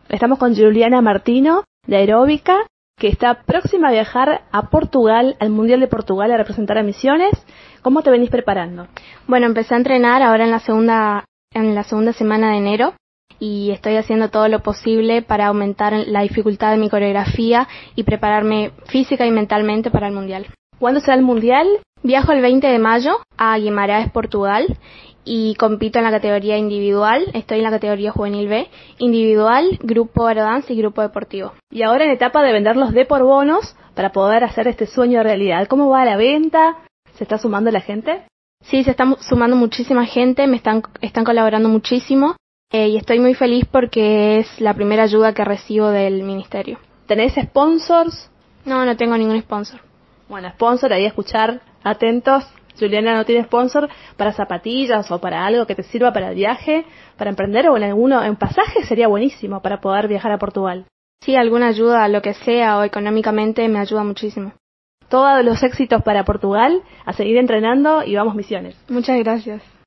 Estamos con Juliana Martino, de Aeróbica, que está próxima a viajar a Portugal, al Mundial de Portugal, a representar a Misiones. ¿Cómo te venís preparando? Bueno, empecé a entrenar ahora en la segunda semana de enero y estoy haciendo todo lo posible para aumentar la dificultad de mi coreografía y prepararme física y mentalmente para el Mundial. ¿Cuándo será el Mundial? Viajo el 20 de mayo a Guimarães, Portugal, y compito en la categoría individual. Estoy en la categoría juvenil B, individual, grupo aerodance y grupo deportivo. Y ahora en etapa de vender los por bonos para poder hacer este sueño realidad. ¿Cómo va la venta? ¿Se está sumando la gente? Sí, se está sumando muchísima gente, me están colaborando muchísimo y estoy muy feliz porque es la primera ayuda que recibo del ministerio. ¿Tenés sponsors? No tengo ningún sponsor. Bueno, sponsor, ahí a escuchar, atentos. Juliana no tiene sponsor para zapatillas o para algo que te sirva para el viaje, para emprender o en pasaje sería buenísimo para poder viajar a Portugal. Sí, alguna ayuda, lo que sea o económicamente me ayuda muchísimo. Todos los éxitos para Portugal, a seguir entrenando y vamos Misiones. Muchas gracias.